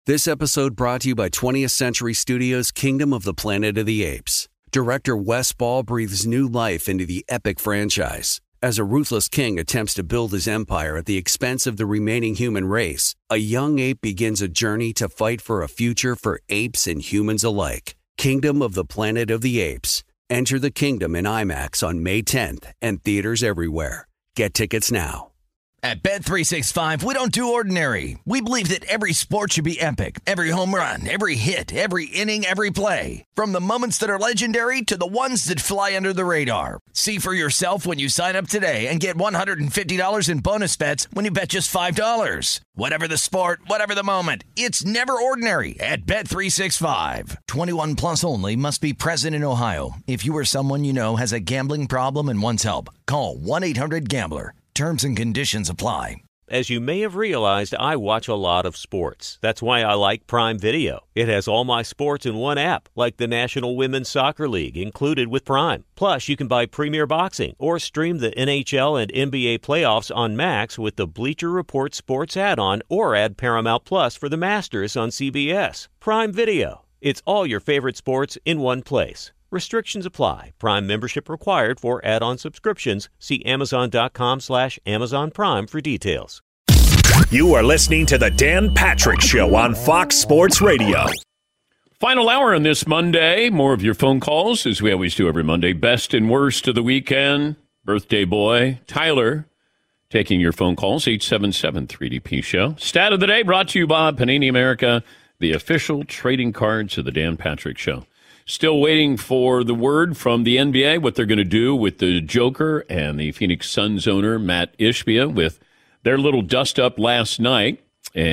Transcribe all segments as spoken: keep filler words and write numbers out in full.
This episode brought to you by twentieth Century Studios' Kingdom of the Planet of the Apes. Director Wes Ball breathes new life into the epic franchise. As a ruthless king attempts to build his empire at the expense of the remaining human race, a young ape begins a journey to fight for a future for apes and humans alike. Kingdom of the Planet of the Apes. Enter the kingdom in IMAX on May tenth and theaters everywhere. Get tickets now. At Bet three sixty-five, we don't do ordinary. We believe that every sport should be epic. Every home run, every hit, every inning, every play. From the moments that are legendary to the ones that fly under the radar. See for yourself when you sign up today and get one hundred fifty dollars in bonus bets when you bet just five dollars. Whatever the sport, whatever the moment, it's never ordinary at Bet three sixty-five. twenty-one plus only. Must be present in Ohio. If you or someone you know has a gambling problem and wants help, call one eight hundred gambler. Terms and conditions apply. As you may have realized, I watch a lot of sports. That's why I like Prime Video. It has all my sports in one app, like the National Women's Soccer League, included with Prime. Plus, you can buy Premier Boxing or stream the N H L and N B A playoffs on Max with the Bleacher Report Sports add-on, or add Paramount Plus for the Masters on C B S. Prime Video. It's all your favorite sports in one place. Restrictions apply. Prime membership required for add-on subscriptions. See Amazon.com slash Amazon Prime for details. You are listening to the Dan Patrick Show on Fox Sports Radio. Final hour on this Monday. More of your phone calls, as we always do every Monday. Best and worst of the weekend. Birthday boy, Tyler, taking your phone calls. eight seven seven three D P Show. Stat of the day brought to you by Panini America, the official trading cards of the Dan Patrick Show. Still waiting for the word from the N B A, what they're going to do with the Joker and the Phoenix Suns owner, Matt Ishbia, with their little dust-up last night.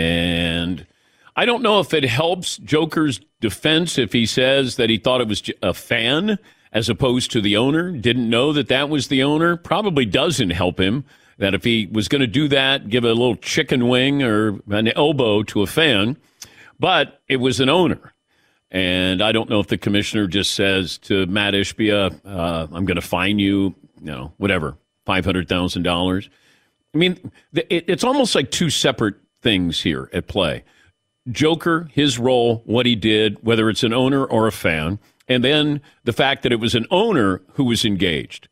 And I don't know if it helps Joker's defense if he says that he thought it was a fan as opposed to the owner, didn't know that that was the owner. Probably doesn't help him, that if he was going to do that, give a little chicken wing or an elbow to a fan. But it was an owner. And I don't know if the commissioner just says to Matt Ishbia, uh, I'm going to fine you, you know, whatever, five hundred thousand dollars. I mean, it, it's almost like two separate things here at play. Joker, his role, what he did, whether it's an owner or a fan, and then the fact that it was an owner who was engaged.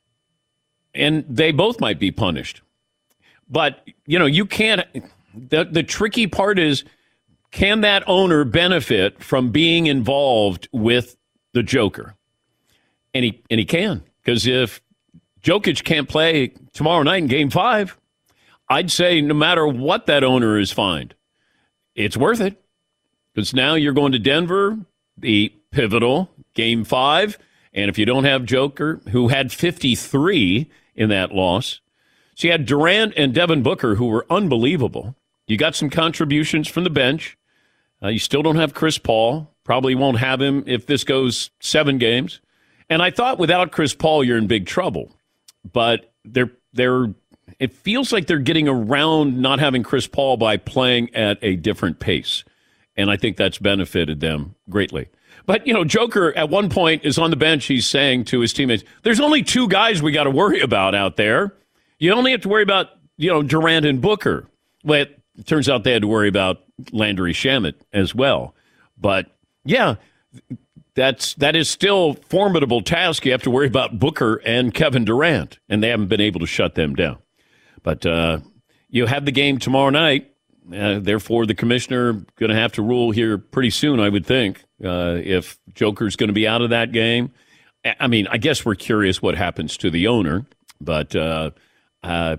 And they both might be punished. But, you know, you can't, the, the tricky part is, can that owner benefit from being involved with the Joker? And he and he can, because if Jokic can't play tomorrow night in Game Five, I'd say no matter what that owner is fined, it's worth it. Because now you're going to Denver, the pivotal Game Five, and if you don't have Joker, who had fifty-three in that loss, so you had Durant and Devin Booker, who were unbelievable. You got some contributions from the bench. Uh, you still don't have Chris Paul. Probably won't have him if this goes seven games. And I thought without Chris Paul, you're in big trouble. But they're they're. It feels like they're getting around not having Chris Paul by playing at a different pace. And I think that's benefited them greatly. But, you know, Joker at one point is on the bench. He's saying to his teammates, there's only two guys we got to worry about out there. You only have to worry about, you know, Durant and Booker. Well, it turns out they had to worry about Landry Shamet as well. But, yeah, that's that is still a formidable task. You have to worry about Booker and Kevin Durant, and they haven't been able to shut them down. But uh, you have the game tomorrow night. Uh, therefore, the commissioner going to have to rule here pretty soon, I would think, uh, if Joker's going to be out of that game. I mean, I guess we're curious what happens to the owner, but uh, uh,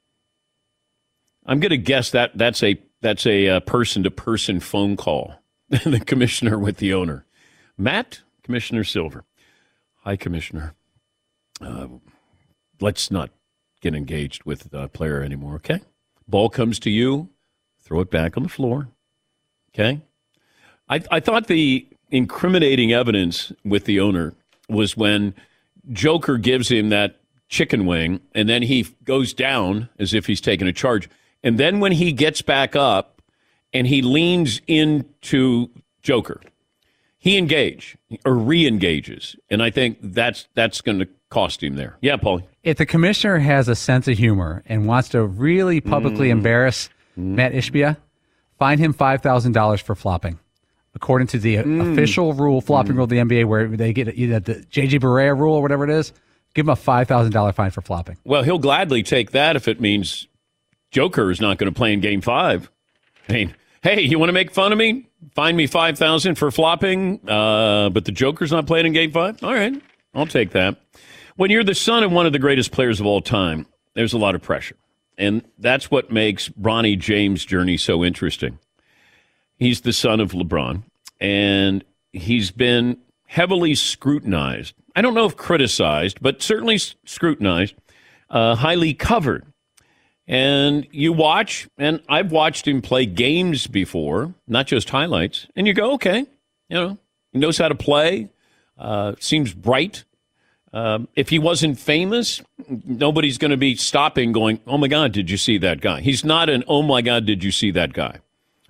I'm going to guess that that's a that's a uh, person-to-person phone call, the commissioner with the owner. Matt, Commissioner Silver. Hi, Commissioner. Uh, let's not get engaged with the player anymore, okay? Ball comes to you, throw it back on the floor, okay? I, I thought the incriminating evidence with the owner was when Joker gives him that chicken wing, and then he goes down as if he's taking a charge. And then when he gets back up and he leans into Joker, he engage or re-engages. And I think that's that's going to cost him there. Yeah, Paul. If the commissioner has a sense of humor and wants to really publicly mm. embarrass mm. Matt Ishbia, fine him five thousand dollars for flopping. According to the mm. official rule, flopping mm. rule of the N B A, where they get either the J J Barea rule or whatever it is, give him a five thousand dollars fine for flopping. Well, he'll gladly take that if it means Joker is not going to play in Game Five. I mean, hey, you want to make fun of me? Fine me five thousand dollars for flopping, uh, but the Joker's not playing in Game Five? All right, I'll take that. When you're the son of one of the greatest players of all time, there's a lot of pressure. And that's what makes Bronny James' journey so interesting. He's the son of LeBron, and he's been heavily scrutinized. I don't know if criticized, but certainly scrutinized, uh, highly covered. And you watch, and I've watched him play games before, not just highlights, and you go, okay, you know, he knows how to play, uh, seems bright. Um, if he wasn't famous, nobody's going to be stopping going, oh, my God, did you see that guy? He's not an, oh, my God, did you see that guy?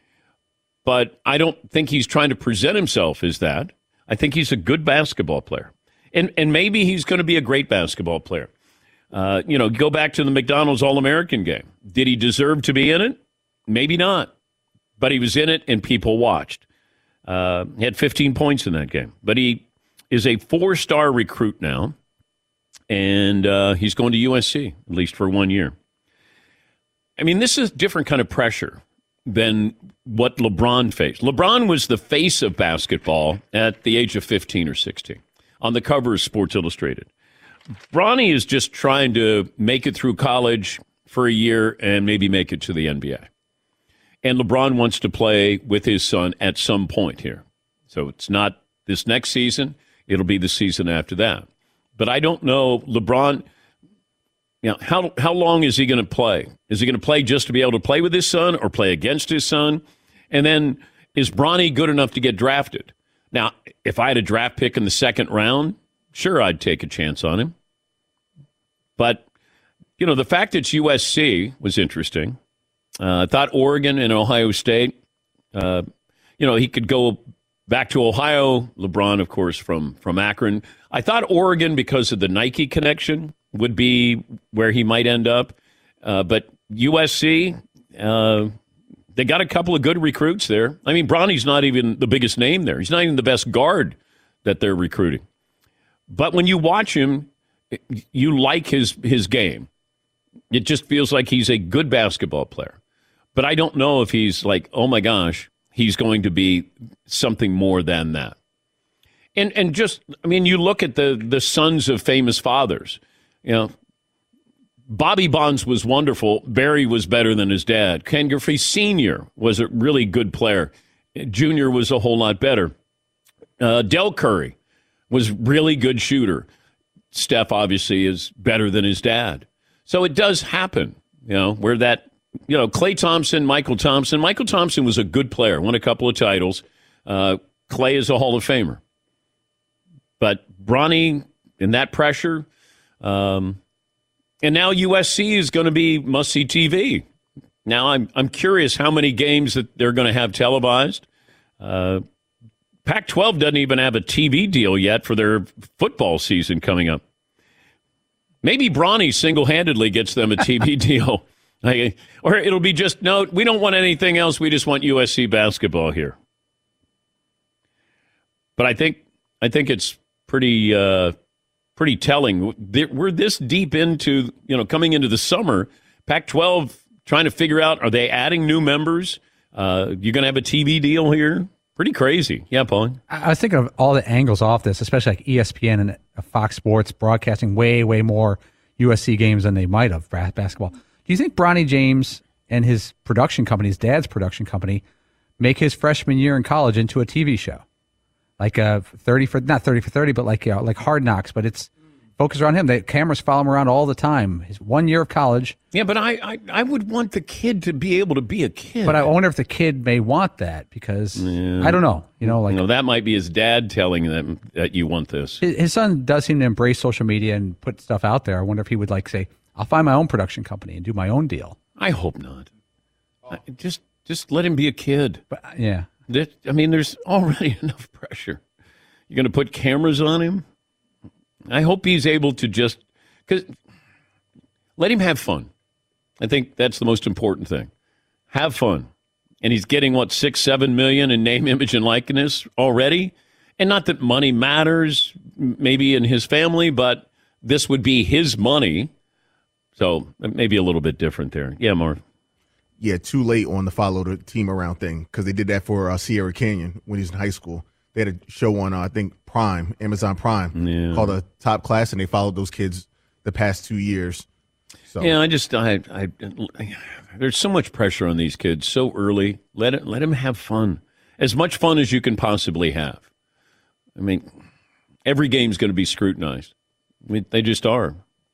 But I don't think he's trying to present himself as that. I think he's a good basketball player. And and maybe he's going to be a great basketball player. Uh, you know, go back to the McDonald's All-American game. Did he deserve to be in it? Maybe not. But he was in it, and people watched. Uh, he had fifteen points in that game. But he is a four-star recruit now, and uh, he's going to U S C, at least for one year. I mean, this is a different kind of pressure than what LeBron faced. LeBron was the face of basketball at the age of fifteen or sixteen on the cover of Sports Illustrated. Bronny is just trying to make it through college for a year and maybe make it to the N B A. And LeBron wants to play with his son at some point here. So it's not this next season. It'll be the season after that. But I don't know, LeBron, you know, how how long is he going to play? Is he going to play just to be able to play with his son or play against his son? And then is Bronny good enough to get drafted? Now, if I had a draft pick in the second round, sure, I'd take a chance on him. But, you know, the fact it's U S C was interesting. Uh, I thought Oregon and Ohio State, uh, you know, he could go back to Ohio. LeBron, of course, from, from Akron. I thought Oregon, because of the Nike connection, would be where he might end up. Uh, but U S C, uh, they got a couple of good recruits there. I mean, Bronny's not even the biggest name there. He's not even the best guard that they're recruiting. But when you watch him, you like his his game. It just feels like he's a good basketball player. But I don't know if he's like, oh my gosh, he's going to be something more than that. And and just, I mean, you look at the the sons of famous fathers. You know, Bobby Bonds was wonderful. Barry was better than his dad. Ken Griffey Senior was a really good player. Junior was a whole lot better. Uh, Del Curry was really good shooter. Steph obviously is better than his dad. So it does happen, you know, where that, you know, Klay Thompson, Michael Thompson. Michael Thompson was a good player, won a couple of titles. Uh, Klay is a Hall of Famer. But Bronny, in that pressure, um, and now U S C is going to be must-see T V. Now I'm I'm curious how many games that they're going to have televised. Uh, Pac twelve doesn't even have a T V deal yet for their football season coming up. Maybe Bronny single-handedly gets them a T V deal. Like, or it'll be just, no, we don't want anything else. We just want U S C basketball here. But I think I think it's pretty uh, pretty telling. We're this deep into, you know, coming into the summer. Pac twelve trying to figure out, are they adding new members? Uh, you're going to have a T V deal here? Pretty crazy. Yeah, Paul. I was thinking of all the angles off this, especially like E S P N and Fox Sports broadcasting way, way more U S C games than they might have basketball. Do you think Bronny James and his production company, his dad's production company, make his freshman year in college into a T V show? Like a thirty for, not thirty for thirty, but like, you know, like Hard Knocks, but it's focused around him. The cameras follow him around all the time. His one year of college. Yeah, but I, I, I would want the kid to be able to be a kid. But I wonder if the kid may want that because, yeah. I don't know. You know, like, you know, that might be his dad telling them that you want this. His, his son does seem to embrace social media and put stuff out there. I wonder if he would like say, I'll find my own production company and do my own deal. I hope not. I, just just let him be a kid. But, yeah. That, I mean, there's already enough pressure. You're going to put cameras on him? I hope he's able to just, because let him have fun. I think that's the most important thing. Have fun. and he's getting, what, six, seven million in name, image, and likeness already? And not that money matters, maybe in his family, but this would be his money. So maybe a little bit different there. Yeah, Marv. Yeah, too late on the follow the team around thing because they did that for uh, Sierra Canyon when he was in high school. They had a show on, uh, I think, Prime, Amazon Prime, yeah. called a Top Class, and they followed those kids the past two years. So. Yeah, I just, I, I, I, there's so much pressure on these kids so early. Let it, let them have fun, as much fun as you can possibly have. I mean, every game's going to be scrutinized. I mean, they just are.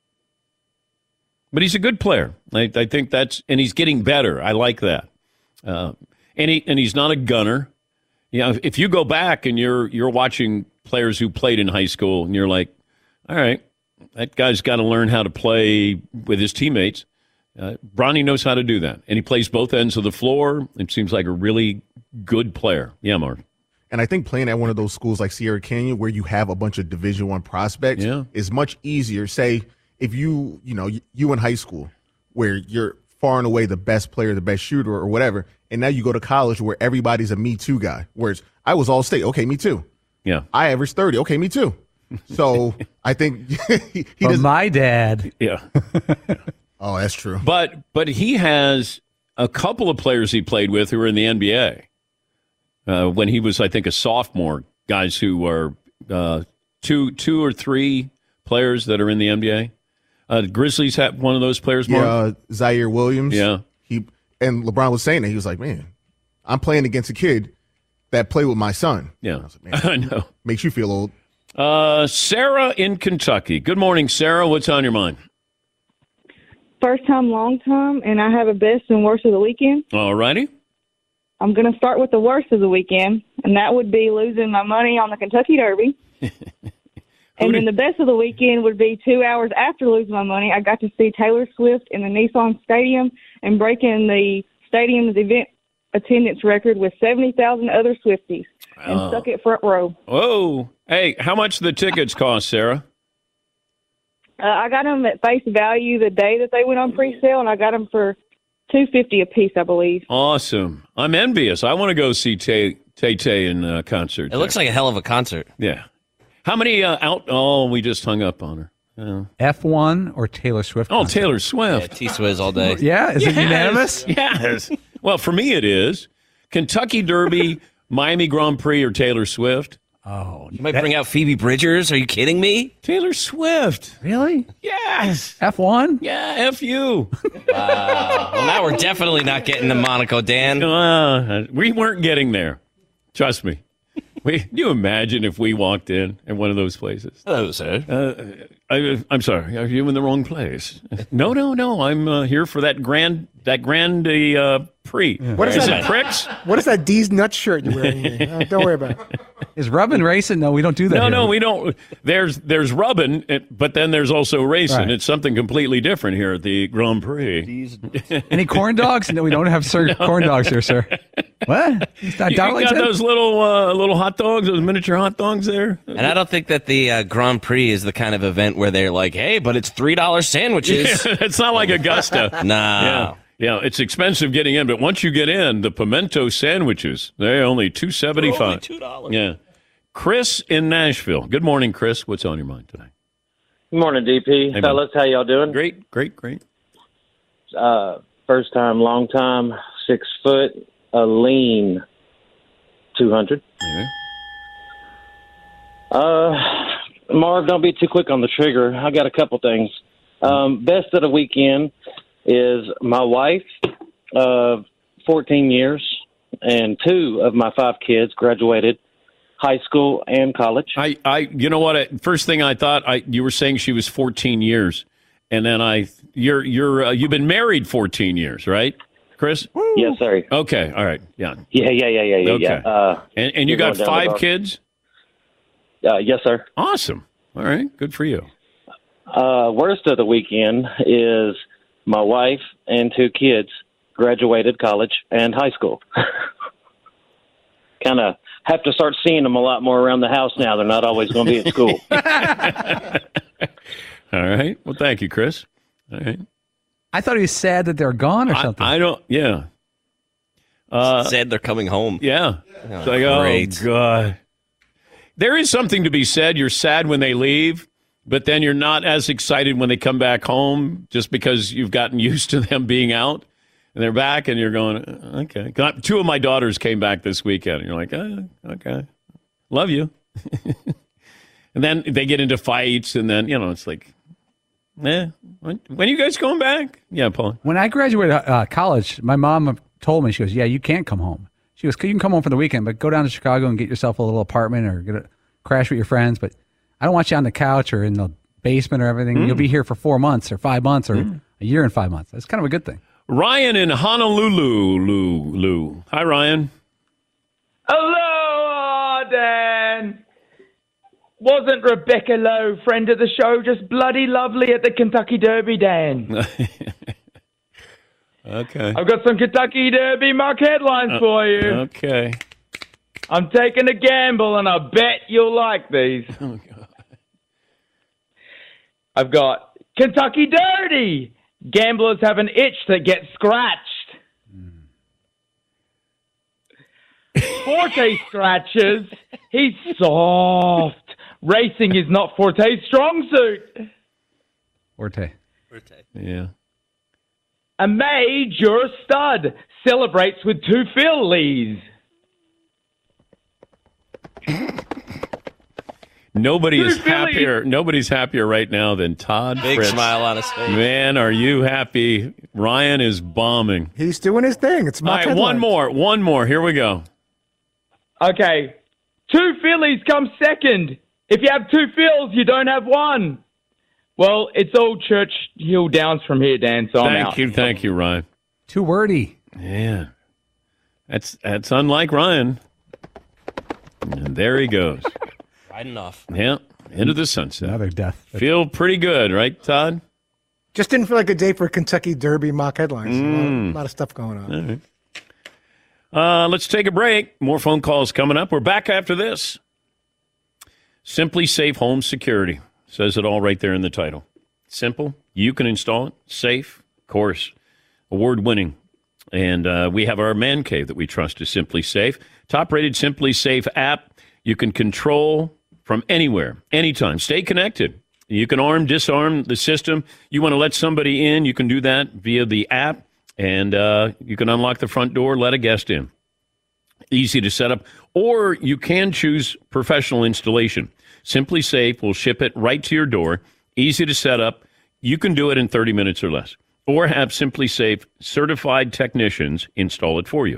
But he's a good player. I, I think that's, and he's getting better. I like that. Uh, and he and he's not a gunner. You know, if you go back and you're you're watching players who played in high school, and you're like, all right, that guy's got to learn how to play with his teammates. Uh, Bronny knows how to do that, and he plays both ends of the floor. It seems like a really good player. Yeah, Mark. And I think playing at one of those schools like Sierra Canyon, where you have a bunch of Division One prospects, yeah. is much easier. Say if you, you know, you in high school, where you're far and away the best player, the best shooter, or whatever, and now you go to college where everybody's a Me Too guy. Whereas I was all state, okay, me too. Yeah, I averaged thirty, okay, me too. So I think he, he but my dad, yeah. Oh, that's true. But but he has a couple of players he played with who were in the N B A. Uh, when he was, I think, a sophomore, guys who are uh, two two or three players that are in the N B A. Uh, Grizzlies have one of those players, Mark? Yeah, uh, Zaire Williams. Yeah. He and LeBron was saying that. He was like, man, I'm playing against a kid that played with my son. Yeah. I, was like, man, I know. Makes you feel old. Uh, Sarah in Kentucky. Good morning, Sarah. What's on your mind? First time, long time, and I have a best and worst of the weekend. All righty. I'm going to start with the worst of the weekend, and that would be losing my money on the Kentucky Derby. And did- then the best of the weekend would be two hours after losing my money, I got to see Taylor Swift in the Nissan Stadium and breaking the stadium's event attendance record with seventy thousand other Swifties and Oh. stuck it front row. Whoa. Hey, how much the tickets cost, Sarah? Uh, I got them at face value the day that they went on pre-sale, and I got them for two fifty a piece, I believe. Awesome. I'm envious. I want to go see Tay Tay Tay in uh, concert. It looks like a hell of a concert. Yeah. How many uh, out? Oh, we just hung up on her. Oh, F one or Taylor Swift? oh concert? Taylor Yeah, Swift. T-Swizz all day. Yeah, is it Yes. unanimous? Yes. Well, for me it is. Kentucky Derby, Miami Grand Prix, or Taylor Swift? Oh, You might bring out Phoebe Bridgers. Are you kidding me? Taylor Swift. really? Yes. F one? Yeah, F you. Well, now we're definitely not getting to Monaco, Dan. Uh, we weren't getting there. Trust me. We, can you imagine if we walked in at one of those places? Hello, sir. Uh, I, I'm sorry. Are you in the wrong place? No, no, no. I'm uh, here for that grand, that grand uh, Prix. What is Is that? it Prix? What is that D's nut shirt you're wearing? uh, don't worry about it. Is rubbing racing? No, we don't do that. No, here. no, we don't. There's there's rubbing, it- but then there's also racing. Right. It's something completely different here at the Grand Prix. Any corn dogs? No, we don't have sir, corn dogs here, sir. What? It's not You, you got Darlington? those little uh, little hot dogs, those miniature hot dogs there. And I don't think that the uh, Grand Prix is the kind of event where they're like, hey, but it's three dollar sandwiches. It's not like Augusta. Nah. Yeah. Yeah, it's expensive getting in, but once you get in, the pimento sandwiches, they're only two seventy five. two dollars. Yeah. Chris in Nashville. Good morning, Chris. What's on your mind today? Good morning, D P. Hey, man. Fellas, how y'all doing? Great, great, great. Uh, first time, long time, six foot, a lean, two hundred. Okay. Uh, Marv, don't be too quick on the trigger. I got a couple things. Um, best of the weekend is my wife, uh, fourteen years, and two of my five kids graduated high school and college. I, I, you know what? I, first thing I thought, I, you were saying she was fourteen years, and then I, you're, you're, uh, you've been married fourteen years, right, Chris? Yes, sir. Okay, all right, yeah. Yeah, yeah, yeah, yeah, yeah. Okay. yeah. Uh, And, and you you're got going down the five road. kids? uh, yes, sir. Awesome. All right, good for you. Uh, worst of the weekend is my wife and two kids graduated college and high school. Kind of have to start seeing them a lot more around the house now. They're not always going to be at school. All right. Well, thank you, Chris. All right. I thought he was sad that they're gone or I, something. I don't. Yeah. Uh, Said they're coming home. Yeah. Oh, It's like, great. oh, God. There is something to be said. You're sad when they leave, but then you're not as excited when they come back home just because you've gotten used to them being out. And they're back, and you're going, okay. Two of my daughters came back this weekend, and you're like, oh, okay. Love you. And then they get into fights, and then, you know, it's like, eh, when, when are you guys going back? Yeah, Paul. When I graduated uh, college, my mom told me, she goes, yeah, you can't come home. She goes, you can come home for the weekend, but go down to Chicago and get yourself a little apartment or get a crash with your friends. But I don't want you on the couch or in the basement or everything. Mm. You'll be here for four months or five months or mm. a year and five months. That's kind of a good thing. Ryan in Honolulu. Lou, Lou. Hi, Ryan. Hello, Dan. Wasn't Rebecca Lowe, friend of the show, just bloody lovely at the Kentucky Derby, Dan? Okay. I've got some Kentucky Derby mock headlines uh, for you. Okay. I'm taking a gamble, and I bet you'll like these. Oh, God. I've got Kentucky Dirty. Gamblers have an itch that gets scratched. Mm. Forte scratches. He's soft. Racing is not Forte's strong suit. Forte. Forte. Yeah. A major stud celebrates with two fillies. Nobody two is fillies. happier. Nobody's happier right now than Todd. Big Fritz. smile on his face. Man, are you happy? Ryan is bombing. He's doing his thing. It's All my right, one more. One more. Here we go. Okay. Two fillies come second. If you have two fills, you don't have one. Well, it's Old Church Hill Downs from here, Dan, so I'm Thank out. you. Thank you, Ryan. Too wordy. Yeah. That's that's unlike Ryan. And there he goes. Riding off. Yeah. Into the sunset. Another death. Feel pretty good, right, Todd? Just didn't feel like a day for Kentucky Derby mock headlines. Mm. A, lot of, a lot of stuff going on. All right. Uh, let's take a break. More phone calls coming up. We're back after this. Simply Safe Home Security. Says it all right there in the title. Simple. You can install it. Safe. Of course. Award-winning. And uh, we have our man cave that we trust is Simply Safe. Top-rated Simply Safe app. You can control from anywhere, anytime. Stay connected. You can arm, disarm the system. You want to let somebody in, you can do that via the app. And uh, you can unlock the front door, let a guest in. Easy to set up. Or you can choose professional installation. Simply Safe will ship it right to your door. Easy to set up. You can do it in thirty minutes or less. Or have Simply Safe certified technicians install it for you.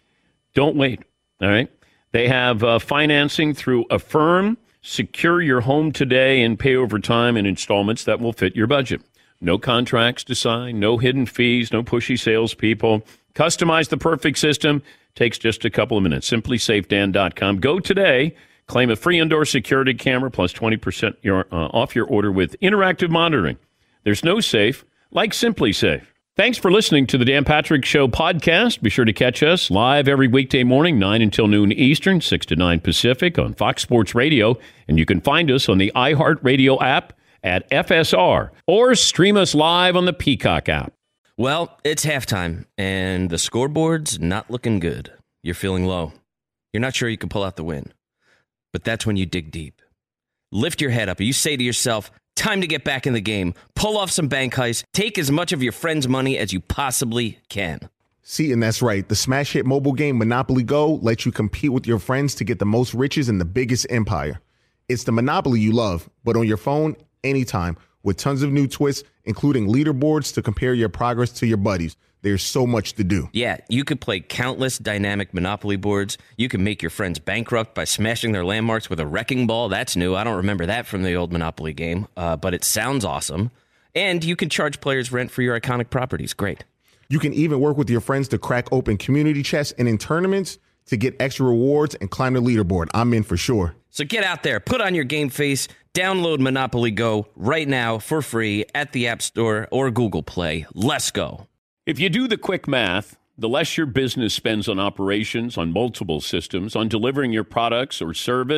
Don't wait, all right? They have uh, financing through Affirm. Secure your home today and pay over time in installments that will fit your budget. No contracts to sign, no hidden fees, no pushy salespeople. Customize the perfect system. Takes just a couple of minutes. Simply Safe Dan dot com. Go today. Claim a free indoor security camera plus twenty percent your, uh, off your order with interactive monitoring. There's no safe like Simply Safe. Thanks for listening to the Dan Patrick Show podcast. Be sure to catch us live every weekday morning, nine until noon Eastern, six to nine Pacific on Fox Sports Radio. And you can find us on the iHeartRadio app at F S R or stream us live on the Peacock app. Well, it's halftime, and the scoreboard's not looking good. You're feeling low. You're not sure you can pull out the win. But that's when you dig deep. Lift your head up. You say to yourself, time to get back in the game. Pull off some bank heists. Take as much of your friend's money as you possibly can. See, and that's right. The smash hit mobile game Monopoly Go lets you compete with your friends to get the most riches in the biggest empire. It's the Monopoly you love, but on your phone, anytime, with tons of new twists, including leaderboards to compare your progress to your buddies. There's so much to do. Yeah, you could play countless dynamic Monopoly boards. You can make your friends bankrupt by smashing their landmarks with a wrecking ball. That's new. I don't remember that from the old Monopoly game, uh, but it sounds awesome. And you can charge players rent for your iconic properties. Great. You can even work with your friends to crack open community chests and in tournaments to get extra rewards and climb the leaderboard. I'm in for sure. So get out there, put on your game face, download Monopoly Go right now for free at the App Store or Google Play. Let's go. If you do the quick math, the less your business spends on operations, on multiple systems, on delivering your products or service,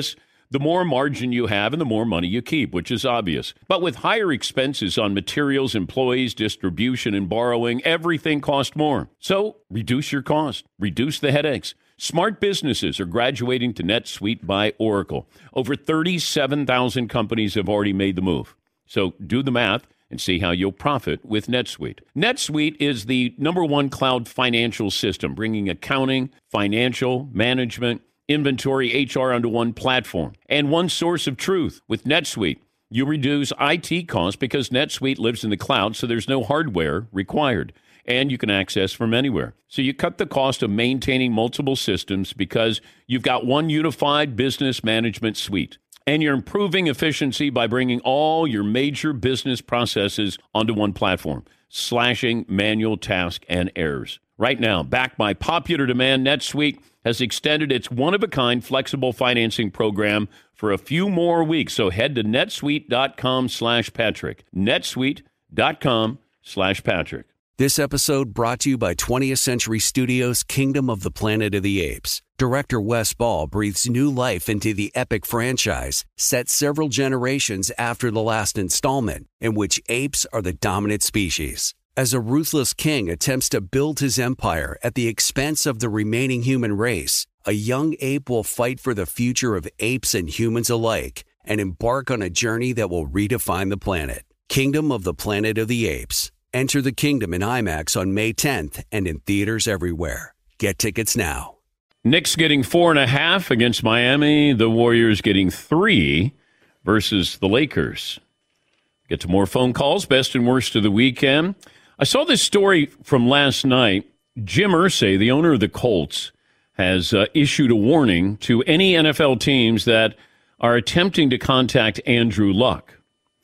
the more margin you have and the more money you keep, which is obvious. But with higher expenses on materials, employees, distribution, and borrowing, everything costs more. So reduce your cost, reduce the headaches. Smart businesses are graduating to NetSuite by Oracle. Over thirty-seven thousand companies have already made the move. So do the math and see how you'll profit with NetSuite. NetSuite is the number one cloud financial system, bringing accounting, financial, management, inventory, H R onto one platform and one source of truth. With NetSuite, you reduce I T costs because NetSuite lives in the cloud, so there's no hardware required, and you can access from anywhere. So you cut the cost of maintaining multiple systems because you've got one unified business management suite. And you're improving efficiency by bringing all your major business processes onto one platform, slashing manual tasks and errors. Right now, backed by popular demand, NetSuite has extended its one-of-a-kind flexible financing program for a few more weeks. So head to netsuite.com slash Patrick. netsuite.com slash Patrick. This episode brought to you by twentieth Century Studios' Kingdom of the Planet of the Apes. Director Wes Ball breathes new life into the epic franchise, set several generations after the last installment, in which apes are the dominant species. As a ruthless king attempts to build his empire at the expense of the remaining human race, a young ape will fight for the future of apes and humans alike and embark on a journey that will redefine the planet. Kingdom of the Planet of the Apes. Enter the kingdom in IMAX on May tenth and in theaters everywhere. Get tickets now. Knicks getting four and a half against Miami. The Warriors getting three versus the Lakers. Get to more phone calls, best and worst of the weekend. I saw this story from last night. Jim Irsay, the owner of the Colts, has uh, issued a warning to any N F L teams that are attempting to contact Andrew Luck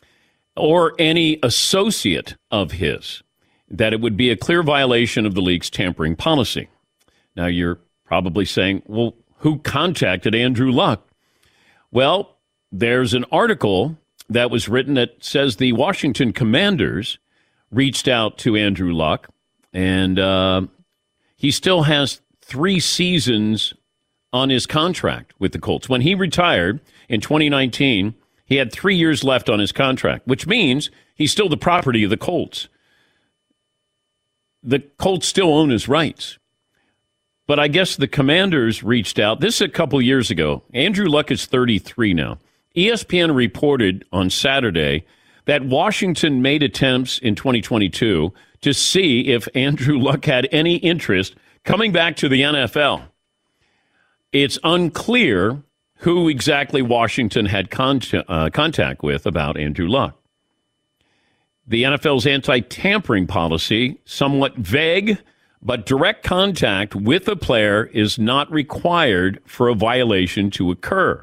or any associate of his, that it would be a clear violation of the league's tampering policy. Now, you're probably saying, well, who contacted Andrew Luck? Well, there's an article that was written that says the Washington Commanders reached out to Andrew Luck, and uh, he still has three seasons on his contract with the Colts. When he retired in twenty nineteen, he had three years left on his contract, which means he's still the property of the Colts. The Colts still own his rights. But I guess the Commanders reached out. This is a couple years ago. Andrew Luck is thirty-three now. E S P N reported on Saturday that Washington made attempts in twenty twenty-two to see if Andrew Luck had any interest coming back to the N F L. It's unclear who exactly Washington had con- uh, contact with about Andrew Luck. The N F L's anti-tampering policy, somewhat vague, but direct contact with a player is not required for a violation to occur.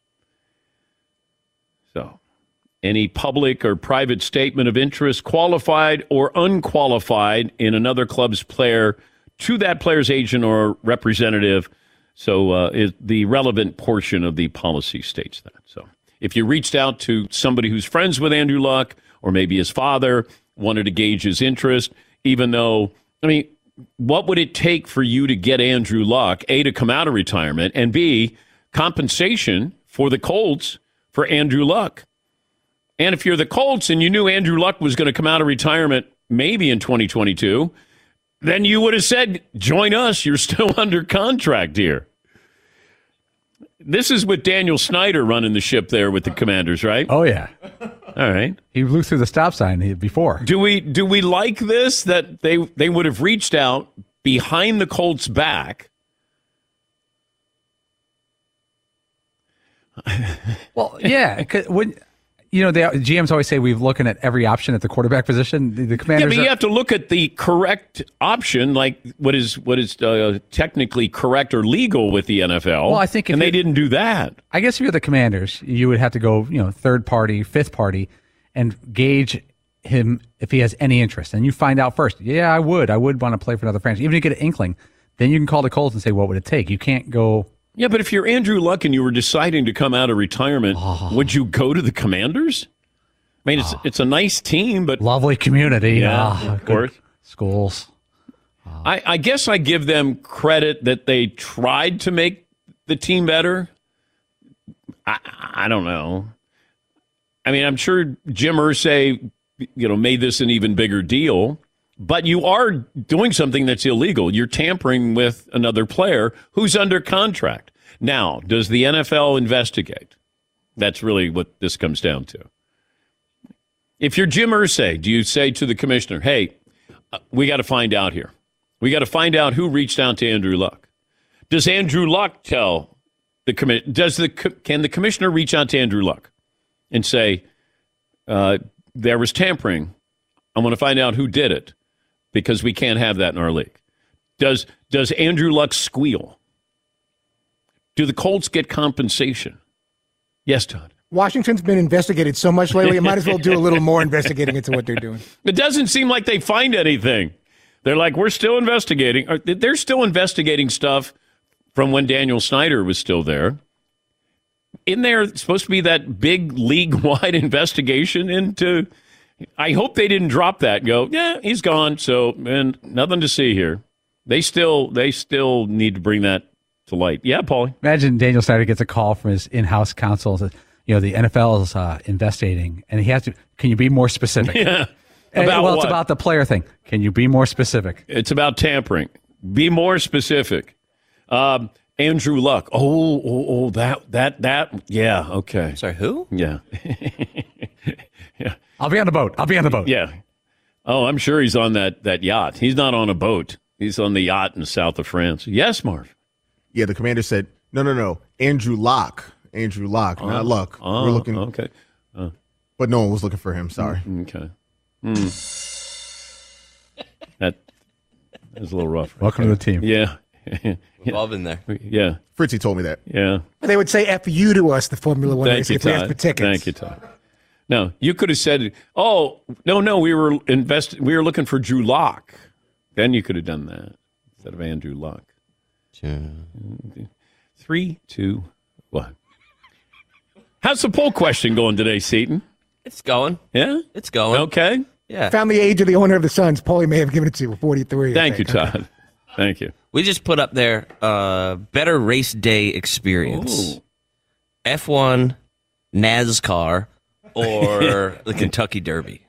So, any public or private statement of interest, qualified or unqualified, in another club's player to that player's agent or representative. So uh, is the relevant portion of the policy states that. So if you reached out to somebody who's friends with Andrew Luck, or maybe his father, wanted to gauge his interest, even though, I mean, what would it take for you to get Andrew Luck, A, to come out of retirement, and B, compensation for the Colts for Andrew Luck? And if you're the Colts and you knew Andrew Luck was going to come out of retirement maybe in twenty twenty-two, then you would have said, join us, you're still under contract here. This is with Daniel Snyder running the ship there with the Commanders, right? Oh, yeah. All right. He blew through the stop sign before. Do we do we like this, that they, they would have reached out behind the Colts' back? Well, yeah. When, you know, the G Ms always say we're looking at every option at the quarterback position. The, the Commanders yeah, but are, you have to look at the correct option, like what is what is uh, technically correct or legal with the N F L. Well, I think if and they it, didn't do that. I guess if you're the Commanders, you would have to go, you know, third party, fifth party, and gauge him if he has any interest. And you find out first. Yeah, I would. I would want to play for another franchise. Even if you get an inkling, then you can call the Colts and say, what would it take? You can't go. Yeah, but if you're Andrew Luck and you were deciding to come out of retirement, oh. would you go to the Commanders? I mean, it's oh. it's a nice team, but lovely community. Yeah, oh, of course. Schools. Oh. I, I guess I give them credit that they tried to make the team better. I, I don't know. I mean, I'm sure Jim Irsay, you know, made this an even bigger deal. But you are doing something that's illegal. You're tampering with another player who's under contract. Now, does the N F L investigate? That's really what this comes down to. If you're Jim Irsay, do you say to the commissioner, hey, uh, we got to find out here. We got to find out who reached out to Andrew Luck. Does Andrew Luck tell the commissioner? Does the Can the commissioner reach out to Andrew Luck and say, uh, there was tampering. I want to find out who did it because we can't have that in our league. Does Does Andrew Luck squeal? Do the Colts get compensation? Yes, Todd. Washington's been investigated so much lately, it might as well do a little more investigating into what they're doing. It doesn't seem like they find anything. They're like, we're still investigating. They're still investigating stuff from when Daniel Snyder was still there. Isn't there supposed to be that big league-wide investigation into... I hope they didn't drop that and go, yeah, he's gone, so man, nothing to see here. They still they still need to bring that to light. Yeah, Paulie. Imagine Daniel Snyder gets a call from his in-house counsel. Says, you know, the N F L is uh, investigating, and he has to. Can you be more specific? Yeah. And, about well, what? It's about the player thing. Can you be more specific? It's about tampering. Be more specific. Um, Andrew Luck. Oh, oh, oh, that, that, that. Yeah. Okay. Sorry, who? Yeah. Yeah. I'll be on the boat. I'll be on the boat. Yeah. Oh, I'm sure he's on that, that yacht. He's not on a boat. He's on the yacht in the south of France. Yes, Marv. Yeah, the commander said, no, no, no. Andrew Luck. Andrew Luck, Oh, not Luck. oh, We're looking. okay. Oh. But no one was looking for him. Sorry. Okay. Mm. That is a little rough. Right Welcome there. to the team. Yeah. We've all been there. Yeah. Fritzy told me that. Yeah. They would say F you to us, the Formula One Thank race, you, if we asked Todd. for tickets. Thank you, Todd. No, you could have said, "Oh, no, no, we were invest, we were looking for Drew Lock." Then you could have done that instead of Andrew Luck. Three, two, one. How's the poll question going today, Seton? It's going. Yeah, it's going. Okay. Yeah. Found the age of the owner of the Suns. Paulie may have given it to you, forty-three. Thank you, Todd. Thank you. We just put up there uh, better race day experience. Ooh. F one, NASCAR, or the Kentucky Derby.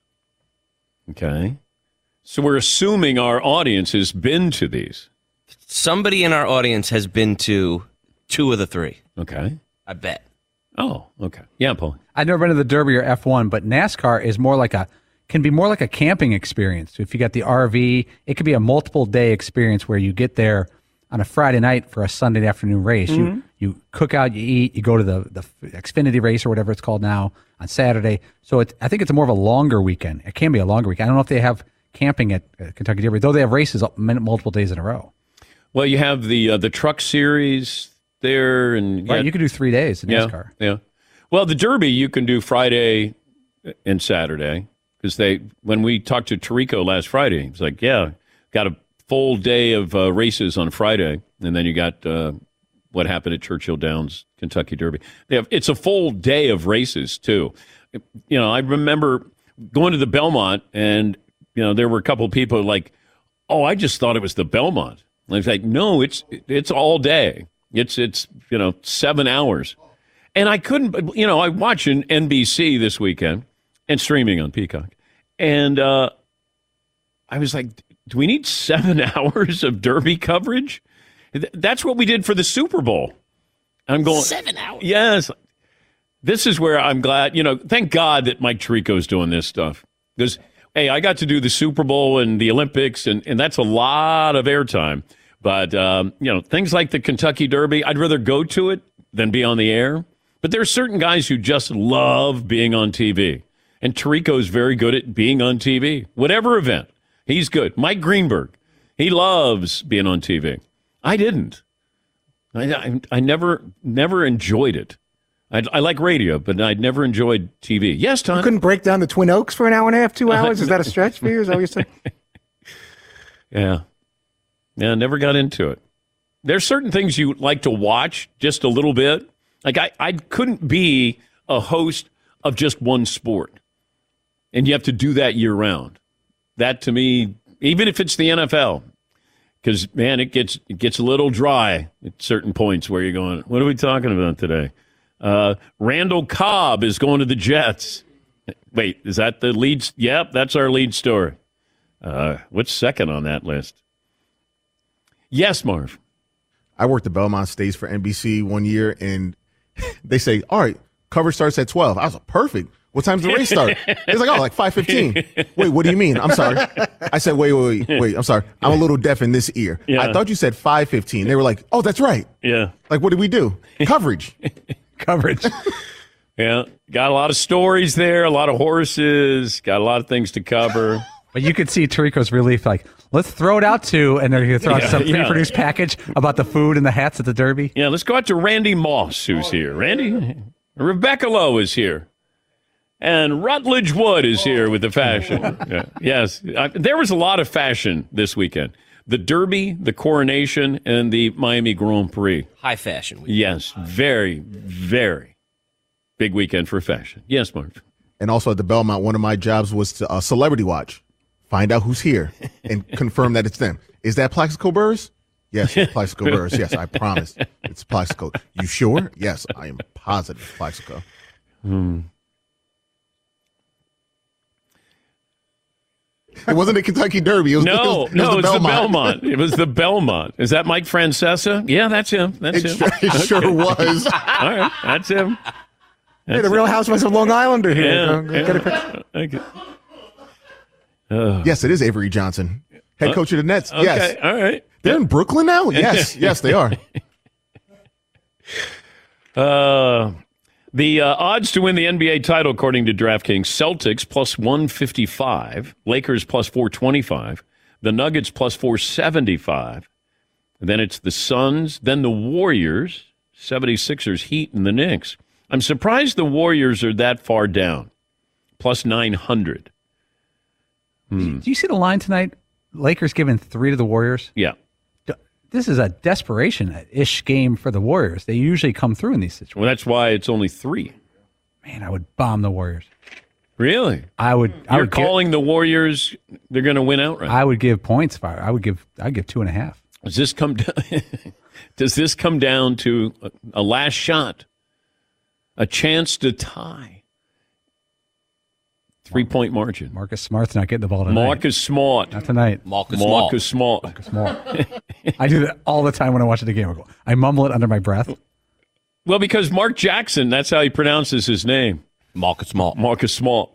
Okay. So we're assuming our audience has been to these. Somebody in our audience has been to two of the three. Okay. I bet. Oh, okay. Yeah, Paul. I've never been to the Derby or F one, but NASCAR is more like a can be more like a camping experience. If you got the R V, it could be a multiple day experience where you get there on a Friday night for a Sunday afternoon race. Mm-hmm. You you cook out, you eat, you go to the, the Xfinity race or whatever it's called now on Saturday. So it, I think it's more of a longer weekend. It can be a longer weekend. I don't know if they have camping at uh, Kentucky Derby, though they have races multiple days in a row. Well, you have the uh, the truck series there, and Right, yeah, you could do three days in yeah, NASCAR. yeah. Well, the Derby you can do Friday and Saturday because they when we talked to Tirico last Friday, he was like, "Yeah, got a full day of uh, races on Friday, and then you got uh, what happened at Churchill Downs, Kentucky Derby. They have it's a full day of races too. You know, I remember going to the Belmont, and you know there were a couple of people like, "Oh, I just thought it was the Belmont." And I was like, "No, it's it's all day. It's it's you know seven hours." And I couldn't, you know, I watched an N B C this weekend and streaming on Peacock, and uh, I was like, "Do we need seven hours of Derby coverage?" That's what we did for the Super Bowl. I'm going seven hours. Yes, this is where I'm glad. You know, thank God that Mike Tirico's doing this stuff because hey, I got to do the Super Bowl and the Olympics, and, and that's a lot of airtime. But um, you know, things like the Kentucky Derby, I'd rather go to it than be on the air. But there are certain guys who just love being on T V. And Tirico's very good at being on T V. Whatever event, he's good. Mike Greenberg, he loves being on T V. I didn't. I, I, I never never enjoyed it. I, I like radio, but I'd never enjoyed T V. Yes, Tom? You couldn't break down the Twin Oaks for an hour and a half, two hours? Is that a stretch for you? Is that what you're saying? Yeah. Yeah, never got into it. There's certain things you like to watch just a little bit. Like, I, I couldn't be a host of just one sport. And you have to do that year-round. That, to me, even if it's the N F L, because, man, it gets it gets a little dry at certain points where you're going, what are we talking about today? Uh, Randall Cobb is going to the Jets. Wait, is that the lead? Yep, that's our lead story. Uh, what's second on that list? Yes, Marv. I worked at Belmont Stakes for N B C one year, and they say, all right, coverage starts at twelve. I was like, perfect. What time's the race start? It's like, oh, like five fifteen. Wait, what do you mean? I'm sorry. I said, wait, wait, wait, wait. I'm sorry. I'm a little deaf in this ear. Yeah. I thought you said five fifteen. They were like, oh, that's right. Yeah. Like, what did we do? Coverage. Coverage. Yeah. Got a lot of stories there, a lot of horses, got a lot of things to cover. But you could see Tirico's relief, like, let's throw it out to, and they're going to throw out Yeah, some yeah. pre-produced package about the food and the hats at the Derby. Yeah, let's go out to Randy Moss, who's here. Randy, Rebecca Lowe is here. And Rutledge Wood is here with the fashion. Yeah. Yes, uh, there was a lot of fashion this weekend. The Derby, the Coronation, and the Miami Grand Prix. High fashion week. Yes, very, very big weekend for fashion. Yes, Mark. And also at the Belmont, one of my jobs was to uh, celebrity watch. Find out who's here and confirm that it's them. Is that Plaxico Burress? Yes, it's Plaxico Burress. Yes, I promise. It's Plaxico. You sure? Yes, I am positive Plaxico. Hmm. It wasn't the Kentucky Derby. It was, no, it was, it no, was the it's Belmont. the Belmont. It was the Belmont. Is that Mike Francesa? Yeah, that's him. That's It him. sure- it Okay. sure was. All right, that's him. Hey, the Real Housewives of Long Island are here. Yeah, Uh, get a picture. yeah. Okay. Uh, Yes, it is Avery Johnson, head Uh, coach of the Nets. okay, Yes. all right. They're in Brooklyn now? Yes, yes, they are. Uh, the uh, odds to win the N B A title, according to DraftKings, Celtics plus one fifty-five, Lakers plus four twenty-five, the Nuggets plus four seventy-five, and then it's the Suns, then the Warriors, seventy-sixers, Heat, and the Knicks. I'm surprised the Warriors are that far down, plus nine hundred. Hmm. Do you see the line tonight? Lakers giving three to the Warriors. Yeah. This is a desperation-ish game for the Warriors. They usually come through in these situations. Well, that's why it's only three. Man, I would bomb the Warriors. Really? I would. I You're would give- calling the Warriors, they're going to win outright. I would give points. If I, I would give. I'd give two and a half. Does this come down, does this come down to a, a last shot, a chance to tie? Three-point margin. Marcus Smart's not getting the ball tonight. Marcus Smart. Not tonight. Marcus Marcus Smart. Marcus Smart. I do that all the time when I watch the game. I go, I mumble it under my breath. Well, because Mark Jackson, that's how he pronounces his name. Marcus Smart. Marcus Smart.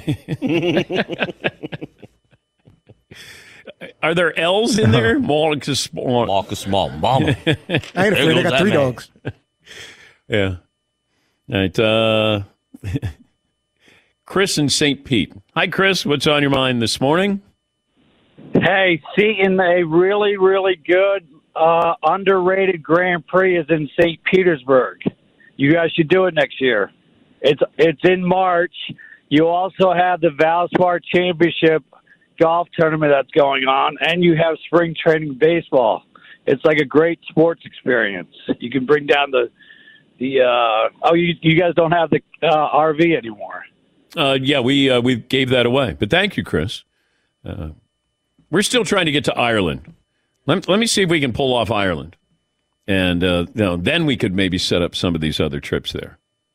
Are there L's in there? Marcus Smart. Marcus Smart. Mama. I ain't afraid. I got three dogs. Yeah. All right. Uh, Chris in Saint Pete. Hi, Chris. What's on your mind this morning? Hey, seeing a really, really good, uh, underrated Grand Prix is in Saint Petersburg. You guys should do it next year. It's it's in March. You also have the Valspar Championship golf tournament that's going on, and you have spring training baseball. It's like a great sports experience. You can bring down the the. Uh, oh, you you guys don't have the uh, R V anymore. Uh, yeah, we uh, we gave that away. But thank you, Chris. Uh, we're still trying to get to Ireland. Let, let me see if we can pull off Ireland. And uh, you know, then we could maybe set up some of these other trips there.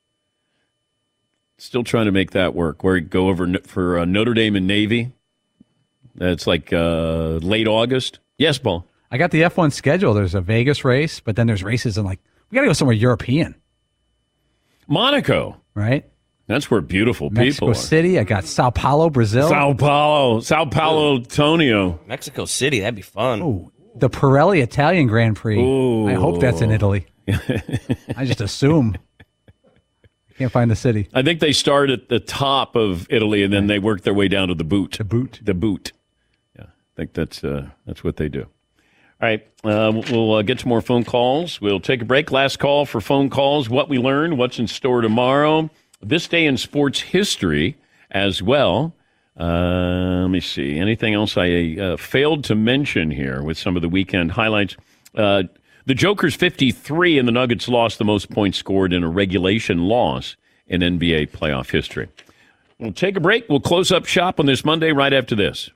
Still trying to make that work. Where we go over no- for uh, Notre Dame and Navy. That's like uh, late August. Yes, Paul. I got the F one schedule. There's a Vegas race, but then there's races in like, we got to go somewhere European. Monaco. Right? That's where beautiful Mexico people are. City. I got Sao Paulo, Brazil. Sao Paulo. Sao Paulo, Antonio. Mexico City. That'd be fun. Ooh, the Pirelli Italian Grand Prix. Ooh. I hope that's in Italy. I just assume. Can't find the city. I think they start at the top of Italy and then they work their way down to the boot. The boot. The boot. Yeah, I think that's uh, that's what they do. All right, uh, we'll uh, get to more phone calls. We'll take a break. Last call for phone calls. What we learned, what's in store tomorrow. This day in sports history as well. Uh, let me see. Anything else I uh, failed to mention here with some of the weekend highlights? Uh, the Jokers fifty-three and the Nuggets lost the most points scored in a regulation loss in N B A playoff history. We'll take a break. We'll close up shop on this Monday right after this.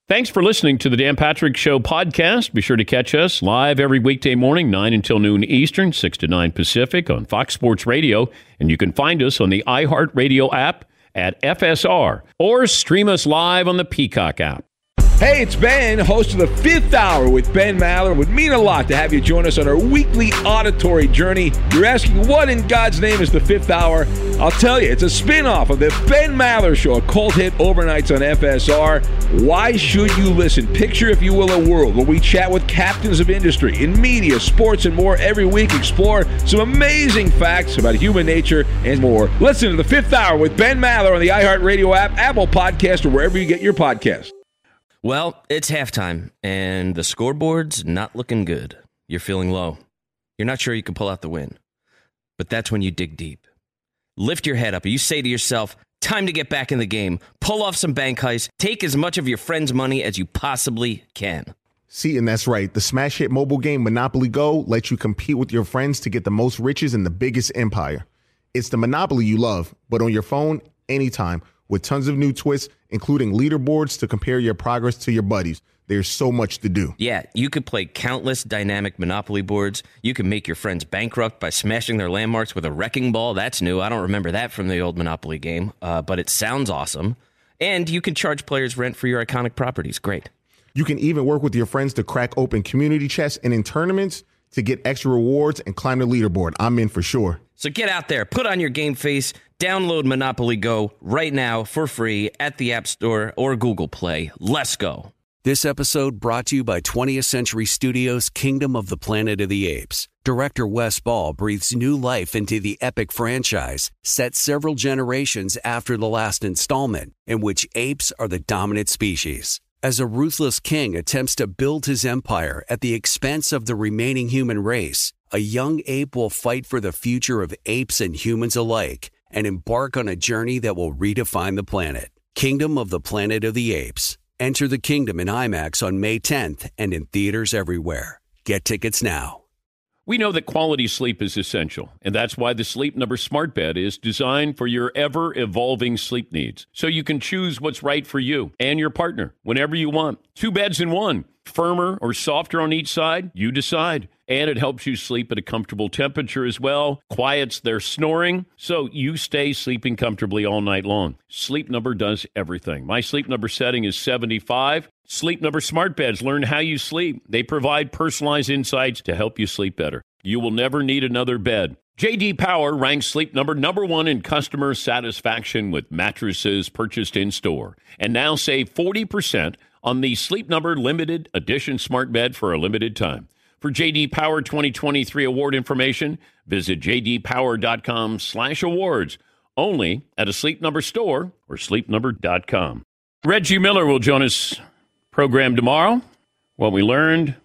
Thanks for listening to the Dan Patrick Show podcast. Be sure to catch us live every weekday morning, nine until noon Eastern, six to nine Pacific on Fox Sports Radio. And you can find us on the iHeartRadio app at F S R or stream us live on the Peacock app. Hey, it's Ben, host of the Fifth Hour with Ben Maller. It would mean a lot to have you join us on our weekly auditory journey. You're asking, what in God's name is the Fifth Hour? I'll tell you, it's a spin-off of the Ben Maller Show, a cult hit overnights on F S R. Why should you listen? Picture, if you will, a world where we chat with captains of industry in media, sports, and more every week. Explore some amazing facts about human nature and more. Listen to the Fifth Hour with Ben Maller on the iHeartRadio app, Apple Podcast, or wherever you get your podcasts. Well, it's halftime, and the scoreboard's not looking good. You're feeling low. You're not sure you can pull out the win. But that's when you dig deep. Lift your head up. You say to yourself, time to get back in the game. Pull off some bank heists. Take as much of your friend's money as you possibly can. See, and that's right. The smash hit mobile game Monopoly Go lets you compete with your friends to get the most riches in the biggest empire. It's the Monopoly you love, but on your phone, anytime, with tons of new twists, including leaderboards to compare your progress to your buddies. There's so much to do. Yeah, you could play countless dynamic Monopoly boards. You can make your friends bankrupt by smashing their landmarks with a wrecking ball. That's new. I don't remember that from the old Monopoly game, uh, but it sounds awesome. And you can charge players rent for your iconic properties. Great. You can even work with your friends to crack open community chests and in tournaments to get extra rewards and climb the leaderboard. I'm in for sure. So get out there, put on your game face, download Monopoly Go right now for free at the App Store or Google Play. Let's go. This episode brought to you by twentieth Century Studios' Kingdom of the Planet of the Apes. Director Wes Ball breathes new life into the epic franchise, set several generations after the last installment, in which apes are the dominant species. As a ruthless king attempts to build his empire at the expense of the remaining human race, a young ape will fight for the future of apes and humans alike and embark on a journey that will redefine the planet. Kingdom of the Planet of the Apes. Enter the kingdom in IMAX on May tenth and in theaters everywhere. Get tickets now. We know that quality sleep is essential, and that's why the Sleep Number Smart Bed is designed for your ever-evolving sleep needs, so you can choose what's right for you and your partner whenever you want. Two beds in one, firmer or softer on each side, you decide. And it helps you sleep at a comfortable temperature as well, quiets their snoring, so you stay sleeping comfortably all night long. Sleep Number does everything. My Sleep Number setting is seventy-five. Sleep Number Smart Beds learn how you sleep. They provide personalized insights to help you sleep better. You will never need another bed. J D Power ranks Sleep Number number one in customer satisfaction with mattresses purchased in-store. And now save forty percent on the Sleep Number Limited Edition Smart Bed for a limited time. For J D Power twenty twenty-three award information, visit jdpower.com slash awards. Only at a Sleep Number store or sleep number dot com. Reggie Miller will join us program tomorrow. What we learned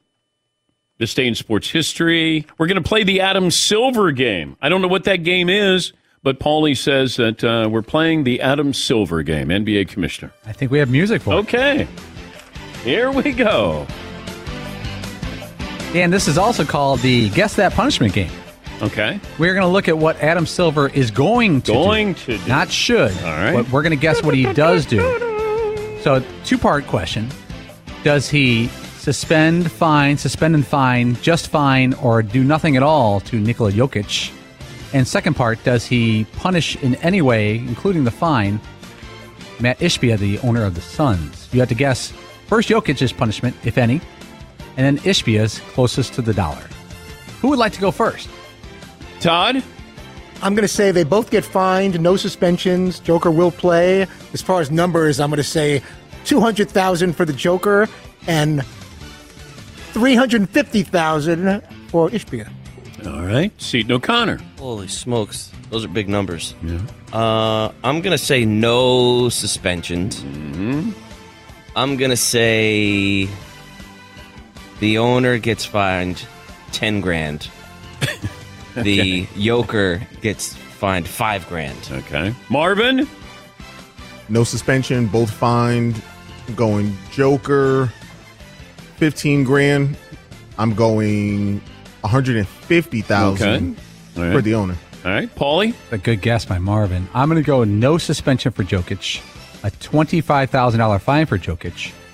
this day in sports history. We're going to play the Adam Silver game. I don't know what that game is, but Paulie says that uh, we're playing the Adam Silver game, N B A commissioner. I think we have music for it. Okay. Here we go. And this is also called the Guess That Punishment game. Okay. We're going to look at what Adam Silver is going to going do. to do. Not should. All right. But we're going to guess what he does do. So, two-part question. Does he suspend, fine, suspend and fine, just fine, or do nothing at all to Nikola Jokic? And second part, does he punish in any way, including the fine, Matt Ishbia, the owner of the Suns? You have to guess first Jokic's punishment, if any, and then Ishbia's closest to the dollar. Who would like to go first? Todd? I'm going to say they both get fined, no suspensions. Joker will play. As far as numbers, I'm going to say two hundred thousand dollars for the Joker and three hundred fifty thousand dollars for Ishbia. All right. Seton O'Connor. Holy smokes. Those are big numbers. Yeah. Uh, I'm going to say no suspensions. Mm-hmm. I'm going to say the owner gets fined ten grand. The Okay. Joker gets fined five grand. Okay. Marvin? No suspension, both fined. I'm going Joker, fifteen grand. I'm going one hundred fifty thousand Okay. All right. for the owner. All right. Paulie? A good guess by Marvin. I'm going to go no suspension for Jokic, a twenty-five thousand dollars fine for Jokic,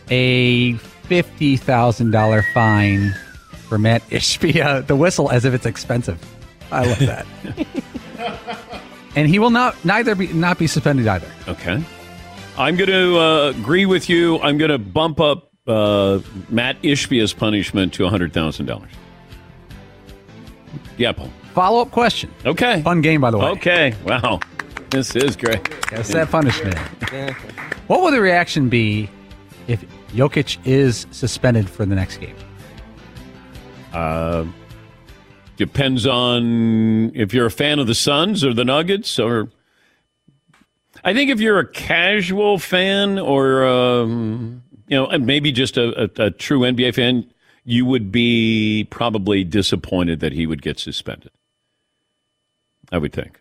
a fifty thousand dollars fine for Matt Ishbia. The whistle as if it's expensive. I love that. And he will not neither be not be suspended either. Okay. I'm going to uh, agree with you. I'm going to bump up uh, Matt Ishbia's punishment to one hundred thousand dollars. Yeah, Paul. Follow-up question. Okay. Fun game, by the way. Okay. Wow. This is great. That's that punishment. What will the reaction be if Jokic is suspended for the next game? Uh, depends on if you're a fan of the Suns or the Nuggets, or I think if you're a casual fan or um, you know, maybe just a, a, a true N B A fan, you would be probably disappointed that he would get suspended. I would think.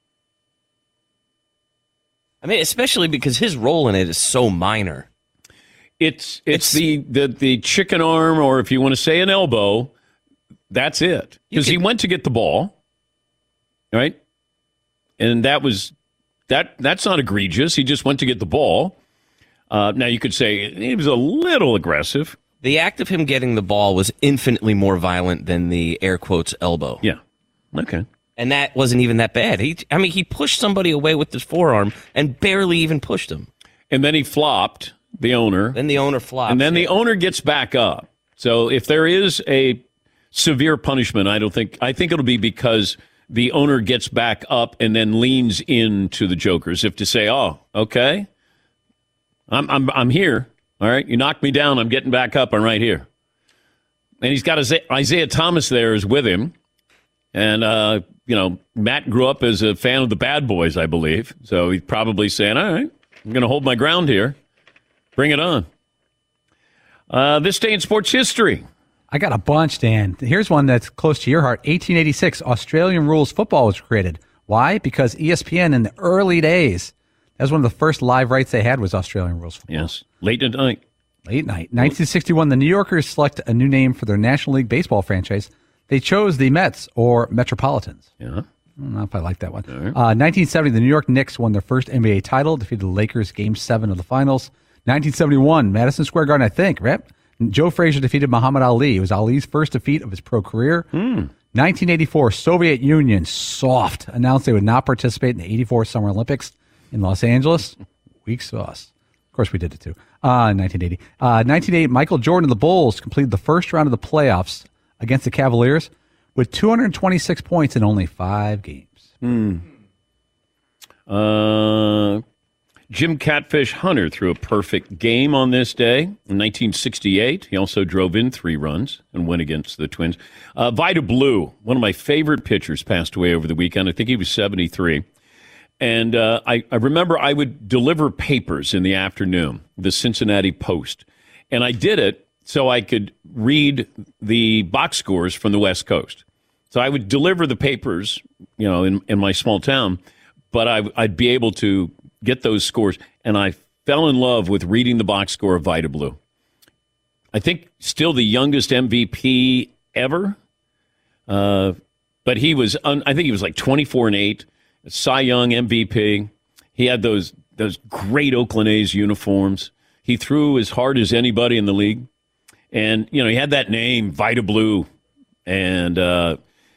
I mean, especially because his role in it is so minor. It's it's, it's the, the the chicken arm, or if you want to say an elbow, that's it. Because he went to get the ball, right? And that was that. That's not egregious. He just went to get the ball. Uh, now you could say he was a little aggressive. The act of him getting the ball was infinitely more violent than the air quotes elbow. Yeah. Okay. And that wasn't even that bad. He, I mean, he pushed somebody away with his forearm and barely even pushed him. And then he flopped, the owner. Then the owner flopped. And then yeah. the owner gets back up. So if there is a severe punishment, I don't think, I think it'll be because the owner gets back up and then leans into the Jokers, if to say, oh, okay, I'm I'm I'm here. All right, you knocked me down. I'm getting back up. I'm right here. And he's got Isaiah Thomas there is with him. And, uh, you know, Matt grew up as a fan of the Bad Boys, I believe. So he's probably saying, all right, I'm going to hold my ground here. Bring it on. Uh, this day in sports history. I got a bunch, Dan. Here's one that's close to your heart. eighteen eighty-six, Australian rules football was created. Why? Because E S P N in the early days, that was one of the first live rights they had was Australian rules football. Yes, late at night. Late night. nineteen sixty-one, the New Yorkers select a new name for their National League Baseball franchise. They chose the Mets or Metropolitans. Yeah. I don't know if I like that one. Right. Uh, nineteen seventy, the New York Knicks won their first N B A title, defeated the Lakers game seven of the finals. nineteen seventy-one, Madison Square Garden, I think, right? Joe Frazier defeated Muhammad Ali. It was Ali's first defeat of his pro career. Hmm. nineteen eighty-four, Soviet Union, soft, announced they would not participate in the eighty-four Summer Olympics in Los Angeles. Weak sauce. Of course, we did it too. Uh, nineteen eighty. Uh, nineteen eighty, Michael Jordan of the Bulls completed the first round of the playoffs against the Cavaliers with two hundred twenty-six points in only five games. Hmm. Uh, Jim Catfish Hunter threw a perfect game on this day in nineteen sixty-eight. He also drove in three runs and went against the Twins. Uh, Vida Blue, one of my favorite pitchers, passed away over the weekend. I think he was seventy-three. And uh, I, I remember I would deliver papers in the afternoon, the Cincinnati Post. And I did it so I could read the box scores from the West Coast. So I would deliver the papers, you know, in, in my small town, but I, I'd be able to get those scores. And I fell in love with reading the box score of Vida Blue. I think still the youngest M V P ever. Uh, but he was, un, I think he was like twenty-four and eight. Cy Young M V P. He had those those great Oakland A's uniforms. He threw as hard as anybody in the league. And, you know, he had that name, Vida Blue. And, uh,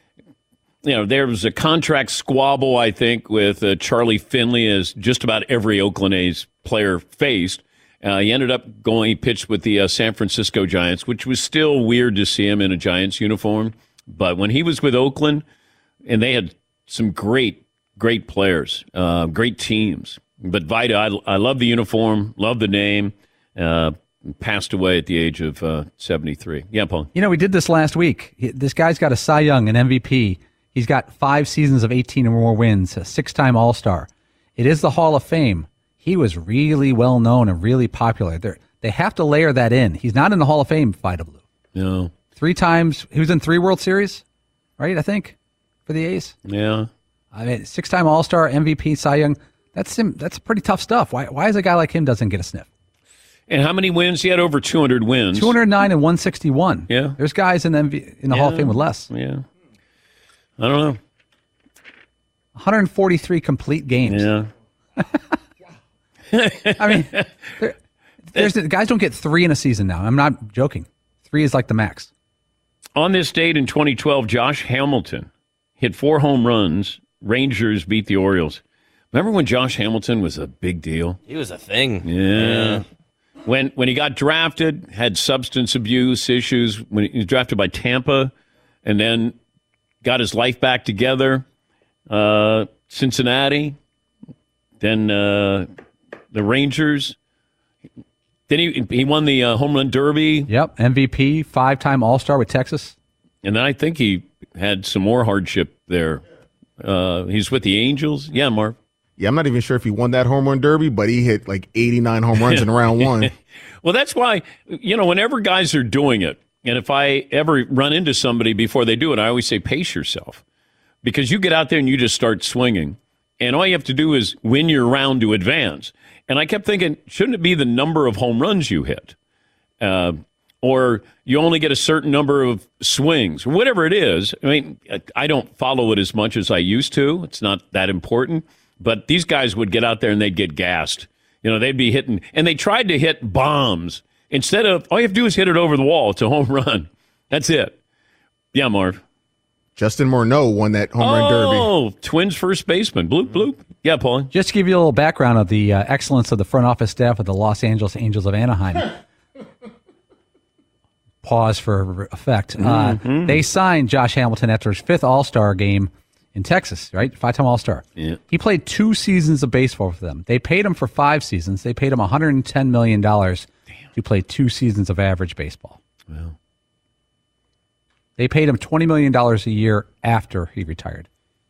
you know, there was a contract squabble, I think, with uh, Charlie Finley, as just about every Oakland A's player faced. Uh, he ended up going, he pitched with the uh, San Francisco Giants, which was still weird to see him in a Giants uniform. But when he was with Oakland, and they had some great Great players, uh, great teams. But Vida, I, I love the uniform, love the name. Uh, passed away at the age of uh, seventy-three. Yeah, Paul. You know, we did this last week. This guy's got a Cy Young, an M V P. He's got five seasons of eighteen or more wins, a six-time All-Star. It is the Hall of Fame. He was really well-known and really popular. They're, they have to layer that in. He's not in the Hall of Fame, Vida Blue. No. Three times, he was in three World Series, right, I think, for the A's? Yeah. I mean, six-time All-Star, M V P, Cy Young. That's him. That's pretty tough stuff. Why? Why is a guy like him doesn't get a sniff? And how many wins? He had over two hundred wins. two hundred nine and one sixty-one. Yeah. There's guys in the M V, in the yeah. Hall of Fame with less. Yeah. I don't know. one hundred forty-three complete games. Yeah. I mean, There's, guys don't get three in a season now. I'm not joking. Three is like the max. On this date in twenty twelve, Josh Hamilton hit four home runs. Rangers beat the Orioles. Remember when Josh Hamilton was a big deal? He was a thing. Yeah. yeah. When when he got drafted, had substance abuse issues. When he was drafted by Tampa, and then got his life back together. Uh, Cincinnati, then uh, the Rangers. Then he he won the uh, home run derby. Yep, M V P, five-time All-Star with Texas. And then I think he had some more hardship there. Uh, he's with the Angels. Yeah, Marv. Yeah, I'm not even sure if he won that home run derby, but he hit like eighty-nine home runs in round one. Well, that's why, you know, whenever guys are doing it, and if I ever run into somebody before they do it, I always say, pace yourself. Because you get out there and you just start swinging, and all you have to do is win your round to advance. And I kept thinking, shouldn't it be the number of home runs you hit? Uh, or you only get a certain number of swings, or whatever it is. I mean, I don't follow it as much as I used to. It's not that important. But these guys would get out there and they'd get gassed. You know, they'd be hitting, and they tried to hit bombs. Instead of, all you have to do is hit it over the wall. It's a home run. That's it. Yeah, Marv. Justin Morneau won that home oh, run derby. Oh, Twins first baseman. Bloop, bloop. Yeah, Paul. Just to give you a little background of the uh, excellence of the front office staff of the Los Angeles Angels of Anaheim. Pause for effect. Mm-hmm. Uh, they signed Josh Hamilton after his fifth All-Star game in Texas, right? Five-time All-Star. Yeah. He played two seasons of baseball for them. They paid him for five seasons. They paid him one hundred ten million dollars Damn. to play two seasons of average baseball. Wow. They paid him twenty million dollars a year after he retired.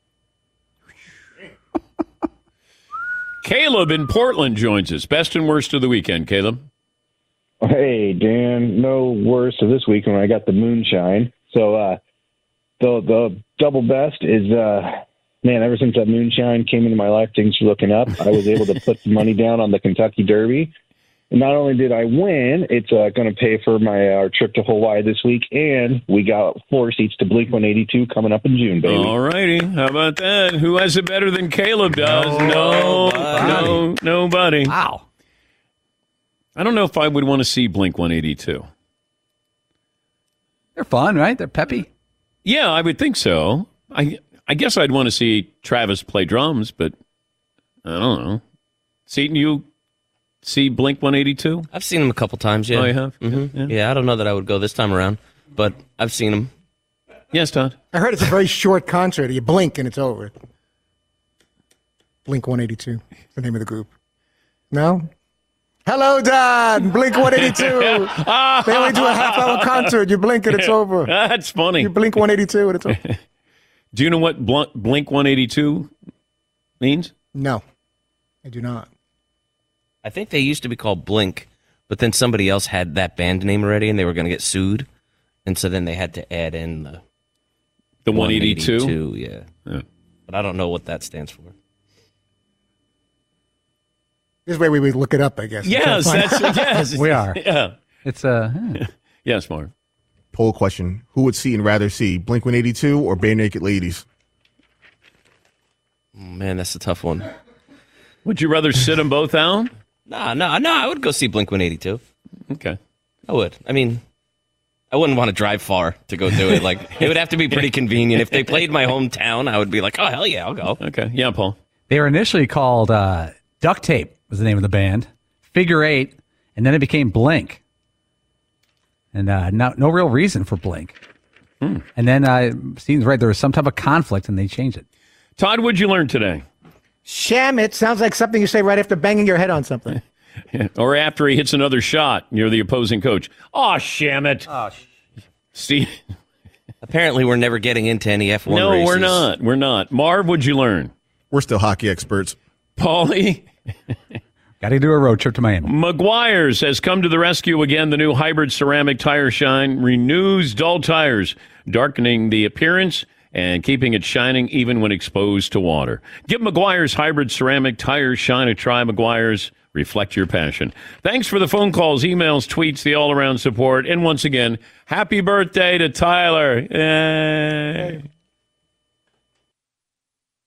Caleb in Portland joins us. Best and worst of the weekend, Caleb. Hey, Dan. No worst of this week when I got the moonshine. So, uh, The the double best is, uh, man, ever since that moonshine came into my life, things were looking up. I was able to put some money down on the Kentucky Derby. And not only did I win, it's uh, going to pay for my our trip to Hawaii this week, and we got four seats to Blink one eighty-two coming up in June, baby. All righty. How about that? Who has it better than Caleb does? No, no, no nobody. Wow. I don't know if I would want to see Blink one eighty-two. They're fun, right? They're peppy. Yeah, I would think so. I I guess I'd want to see Travis play drums, but I don't know. Seton, you see Blink one eighty-two? I've seen him a couple times, yeah. Oh, you have? Mm-hmm. Yeah. yeah, I don't know that I would go this time around, but I've seen him. Yes, Todd? I heard it's a very short concert. You blink and it's over. Blink one eighty-two, the name of the group. No? Hello, Don. Blink one eighty-two. They only do a half-hour concert. You blink and it's over. That's funny. You blink one eighty-two and it's over. Do you know what Blink one eighty-two means? No, I do not. I think they used to be called Blink, but then somebody else had that band name already, and they were going to get sued, and so then they had to add in the the one eighty-two. Yeah. yeah, but I don't know what that stands for. This is where we would look it up, I guess. Yes, that's, yes. We are. Yeah. It's a... Uh, yeah. Yes, Mark. Poll question. Who would Seton rather see, Blink one eighty-two or Bare Naked Ladies? Oh, man, that's a tough one. Would you rather sit them both down? No, no, no. I would go see Blink one eighty-two. Okay. I would. I mean, I wouldn't want to drive far to go do it. Like, it would have to be pretty convenient. If they played my hometown, I would be like, oh, hell yeah, I'll go. Okay. Yeah, Paul. They were initially called uh, Duct Tape was the name of the band, Figure Eight, and then it became Blink. And uh, no, no real reason for Blink. Hmm. And then uh, seems right, there was some type of conflict and they changed it. Todd, what'd you learn today? Sham it sounds like something you say right after banging your head on something. Or after he hits another shot, you're the opposing coach. Oh, sham it. Oh, Steve. Apparently, we're never getting into any F one no, races. we're not. We're not. Marv, what'd you learn? We're still hockey experts. Paulie? Got to do a road trip to Miami. Meguiar's has come to the rescue again. The new hybrid ceramic tire shine renews dull tires, darkening the appearance and keeping it shining even when exposed to water. Give Meguiar's hybrid ceramic tire shine a try. Meguiar's, reflect your passion. Thanks for the phone calls, emails, tweets, the all-around support. And once again, happy birthday to Tyler. Yay.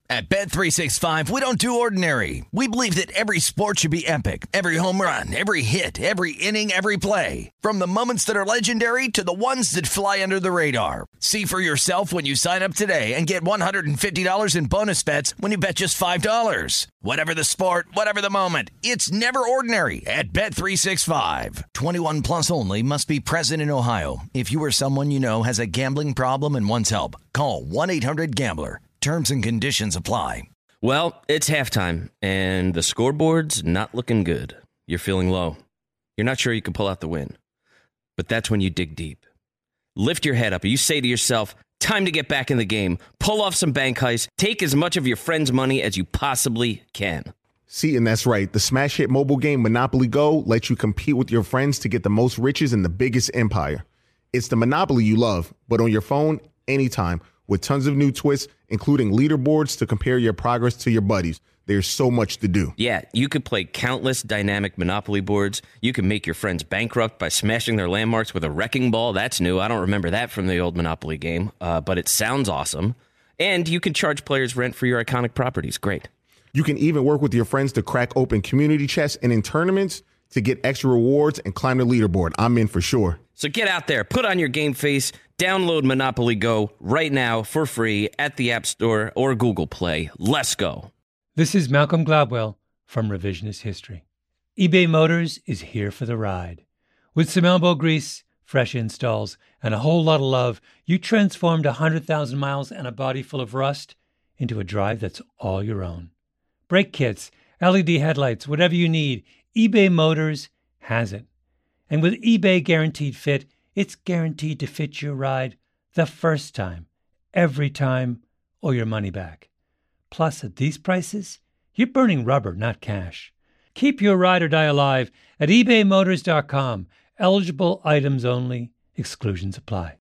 At Bet three sixty-five, we don't do ordinary. We believe that every sport should be epic. Every home run, every hit, every inning, every play. From the moments that are legendary to the ones that fly under the radar. See for yourself when you sign up today and get one hundred fifty dollars in bonus bets when you bet just five dollars. Whatever the sport, whatever the moment, it's never ordinary at Bet three sixty-five. twenty-one plus only. Must be present in Ohio. If you or someone you know has a gambling problem and wants help, call one eight hundred gambler. Terms and conditions apply. Well, it's halftime, and the scoreboard's not looking good. You're feeling low. You're not sure you can pull out the win. But that's when you dig deep. Lift your head up. You say to yourself, time to get back in the game. Pull off some bank heists. Take as much of your friend's money as you possibly can. See, and that's right. The smash hit mobile game Monopoly Go lets you compete with your friends to get the most riches in the biggest empire. It's the Monopoly you love, but on your phone, anytime, with tons of new twists, including leaderboards to compare your progress to your buddies. There's so much to do. Yeah, you could play countless dynamic Monopoly boards. You can make your friends bankrupt by smashing their landmarks with a wrecking ball. That's new. I don't remember that from the old Monopoly game, uh, but it sounds awesome. And you can charge players rent for your iconic properties. Great. You can even work with your friends to crack open community chests and in tournaments to get extra rewards and climb the leaderboard. I'm in for sure. So get out there, put on your game face, download Monopoly Go right now for free at the App Store or Google Play. Let's go. This is Malcolm Gladwell from Revisionist History. eBay Motors is here for the ride. With some elbow grease, fresh installs, and a whole lot of love, you transformed one hundred thousand miles and a body full of rust into a drive that's all your own. Brake kits, L E D headlights, whatever you need, eBay Motors has it. And with eBay Guaranteed Fit, it's guaranteed to fit your ride the first time, every time, or your money back. Plus, at these prices, you're burning rubber, not cash. Keep your ride or die alive at ebay motors dot com. Eligible items only. Exclusions apply.